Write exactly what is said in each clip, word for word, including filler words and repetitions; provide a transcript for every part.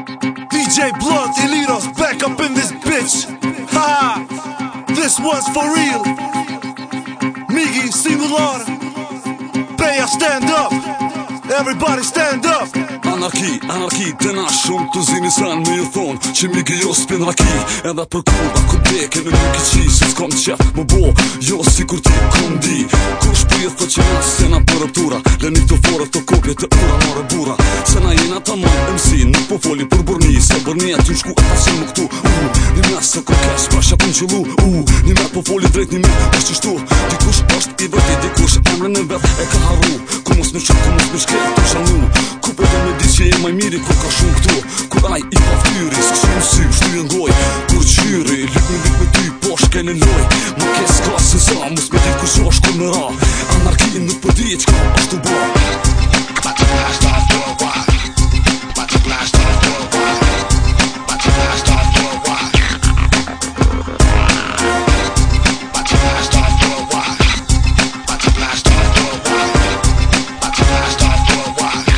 D J Blunt, Elitos, back up in this bitch. Ha! This one's for real. Miggy, Singular. Beja, stand up. Everybody stand up. Anarki, anarki, të na shumë të zini sen me ju thonë që Miggy jo s'pin raki. Edhe për kurva ku deke në nuk i qi se s'kom qef më bo, jo si kur ti kom di. Kur shpirë thë që nësë sena për rëptura, leni të fore të kopje të ura mare bura. Se na jena ta man M C, nuk po foli për burni, se burni aty në shku ata që më këtu. U, një mes se kur kesh pasha pun qëllu. U, një me po foli drejt një me është qështu. Dikush është i vërti, dikush emrën e vet e ka harru. Ku mos më shak, ku mos më shkel të shanu. Ku për dhe me di që e maj miri kur ka shumë këtu. Kur aj i paftyri, s'këshu në sy, shtu në ngoj. Kur qyri, lik me lik me ty, po shke në loj. Ma kes ka se sa, mos me dit kush është kur në ra. Anarki nuk për di qka është të bo. About to blast off worldwide. About to blast off worldwide. About to blast off worldwide. About to blast off worldwide. About to blast off worldwide. About to blast off worldwide.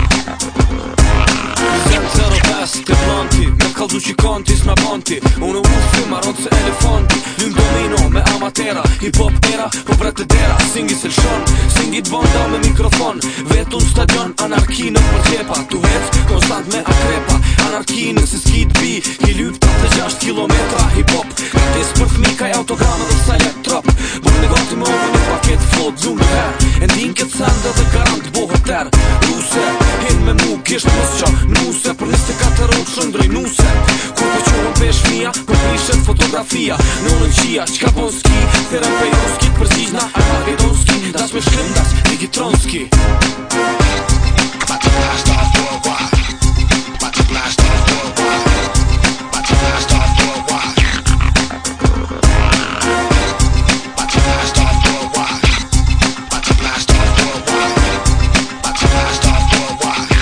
Zem zero pes të planti, me kaldu që kanti s'na banti. Unë u film arot se elefanti. Lym domino me amatera, hip hop era, po bret të dera. Singi se lshon, singi t'banda me mikrofon. Vetun stadion, anarki në përqepa. Tu vec, konstant me akrepa. Anarki në se s'ki t'bi, ki lyp të gjasht kilometra. Hip hop, gratis për fmi, kaj autograma dhe sajlet trop. Bërë me gati më ove një paket flot, zoom në her. E ndin këtë sende dhe garant bohë ter. Ruse, hin me mu, kisht mos qa, nuse. Për njëste katër orë shëndrej nuse. Kur për qohën pesh mija, për prishet fotografia. Në në qia, qka bon ski, thirën pe jonski, përzijna, armagedonski. Das me shkrim, das digitronski. About to blast off worldwide. About to blast off worldwide. About to blast off worldwide. About to blast off worldwide. About to blast off worldwide. About to blast off worldwide.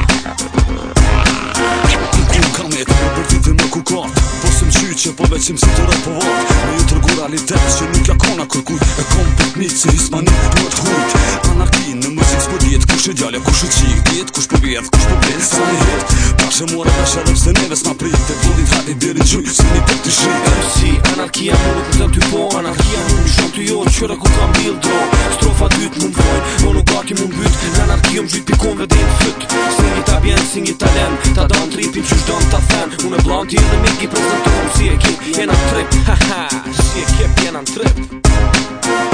Ku kam e të më bërtiti më kukat, po së më qyqe, po veqim si të rëpovat. Me ju tërgu realitet që nuk ja kona kërkujt. E kom për t'nit se hismani për t'hujt. Anarki në muzik s'po djet, kush e gjallja, kush e qik djet, kush për vjet, kush për vlet, sa një het. Pashe more vesh edhe pse neve s'na prit, e vodin hati deri gjuj, se një për t'i shrit. M C, anarkia mu nuk më ty po, anarkia mu një shon t'y jo, qyra ku kam bil dro. Strofa dyt mu m'fojn, mo nuk gati mu m'byt, në anarkia m'gjyt pikonve dhe në fyt. Singi ta bjen, singi ta len, ta dan tripin qysh dan ta fen. Unë e blanti edhe Miggy prezentohem si ekip, jena në trip, haha, si ekip jena në trip.